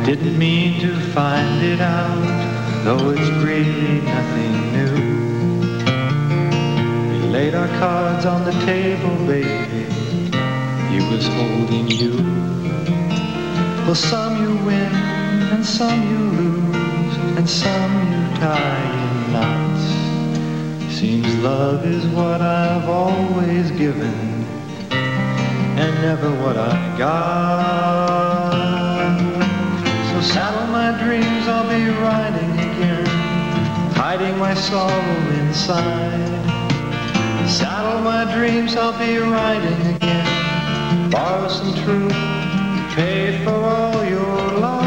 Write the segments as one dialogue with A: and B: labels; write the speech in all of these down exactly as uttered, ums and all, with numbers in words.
A: Didn't mean to find it out, though it's really nothing new. We laid our cards on the table, baby. He was holding you. Well, some you win, and some you lose, and some you tie in knots. Seems love is what I've always given, and never what I got. So saddle my dreams, I'll be riding again, hiding my sorrow inside. Saddle my dreams, I'll be riding again, borrow some truth, pay for all your lies.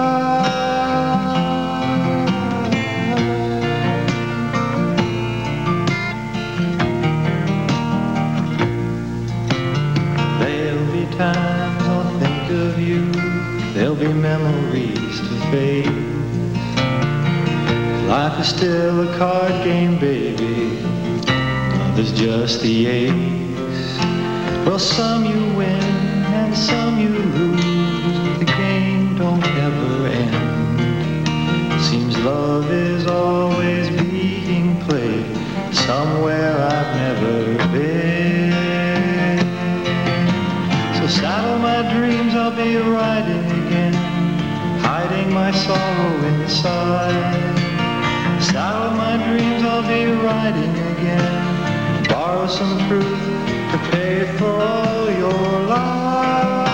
A: There'll be times I'll think of you, there'll be memories to fade. Life is still a card game, baby. Love is just the ace. Well, some you win and some you lose. The game don't ever end. Seems love is always being played somewhere I've never been. So saddle my dreams, I'll be riding again, hiding my sorrow inside. Saddle my dreams, I'll be riding again, borrow some truth to pay for all your lies.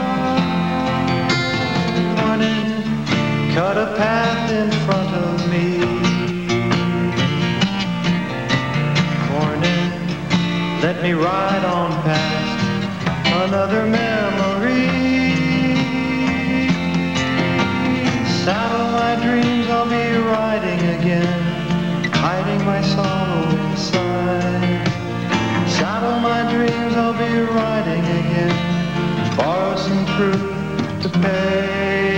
A: Morning, cut a path in front of me. Morning, let me ride on past another memory. Saddle my dreams, I'll be riding again, hiding my sorrow inside. Saddle my dreams, I'll be riding again, borrow some truth to pay